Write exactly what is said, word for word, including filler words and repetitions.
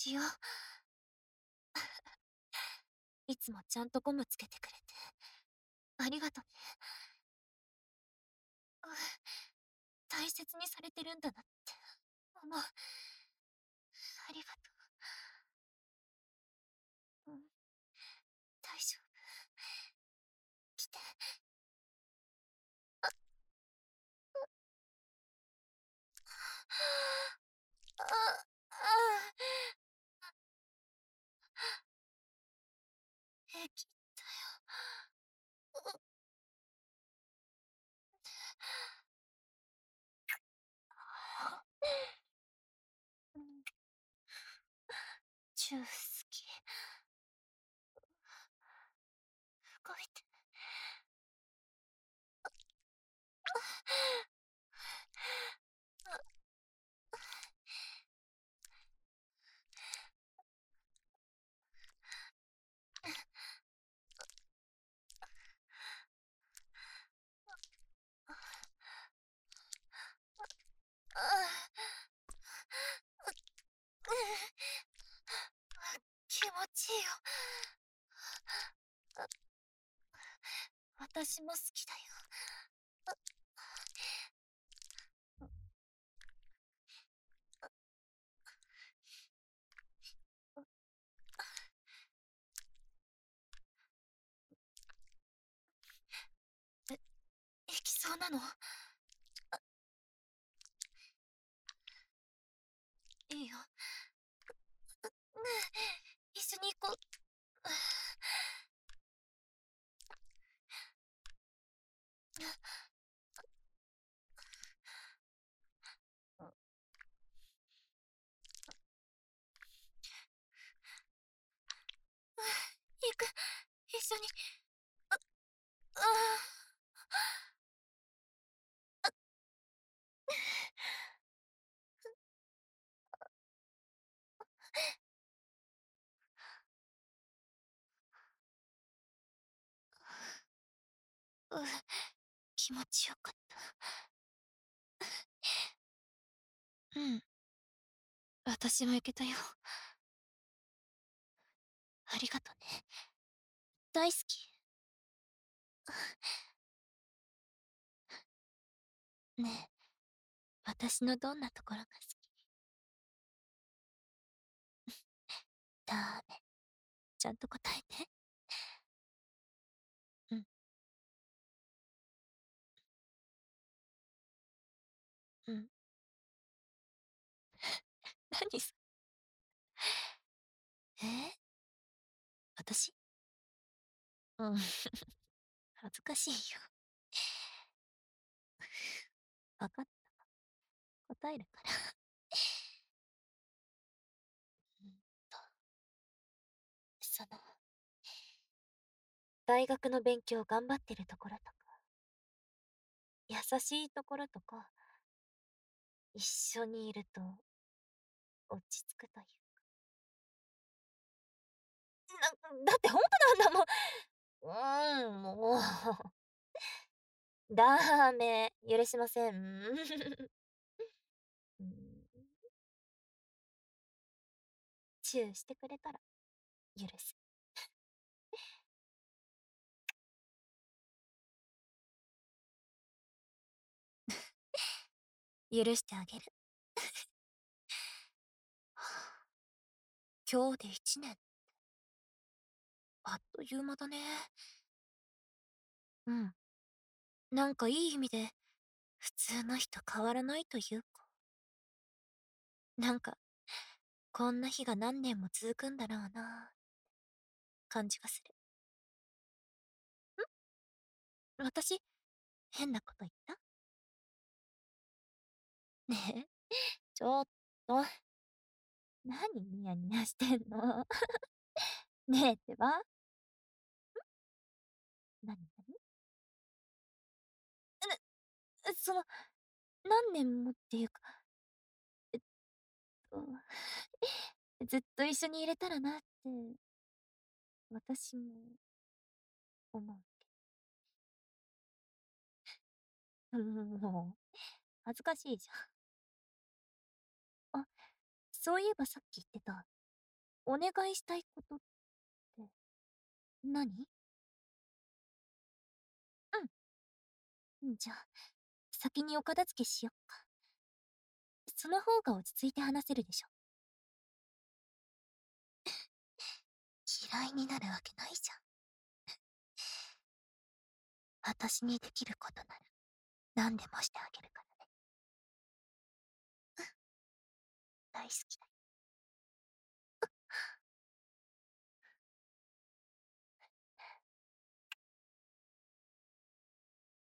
しよう。いつもちゃんとゴムつけてくれて、ありがとね。うん、大切にされてるんだなって思う。ありがとう。うん、大丈夫。来て。あ、うあ、ああ。平気だよ。ううん。チュー好き。動いて。あ、ああ。気持ちいいよ。あ、私も好きだよ。あ、え、行きそうなの？あ、いいよ。ねえ、一緒に行こう。行く。一緒に。あ、ああ、うん、気持ちよかった。うん。私も行けたよ。ありがとね。大好き。ねえ、私のどんなところが好き？ダメ。ちゃんと答えて。うん。うん。何そえ？私？うん。恥ずかしいよ。わかった。答えるから。うんと、その、大学の勉強頑張ってるところとか、優しいところとか、一緒にいると落ち着くという。な、だってほんとなんだもん。うーん、もう。ダメ、許しません。うん。チューしてくれたら許す。許してあげる。今日で一年。あっという間だね。うん。なんかいい意味で、普通の日と変わらないというか。なんか、こんな日が何年も続くんだろうな、感じがする。ん？私、変なこと言った？ねえ、ちょっと、何ニヤニヤしてんの？ねえってば。ん？なになに？え、その、何年もっていうか、えっと、ずっと一緒にいれたらなって、私も思う。うん、もう、恥ずかしいじゃん。あ、そういえばさっき言ってた、 お願いしたいことって何？うん。じゃあ、先にお片付けしよっか。その方が落ち着いて話せるでしょ。嫌いになるわけないじゃん。私にできることなら何でもしてあげるからね。大好きだよ。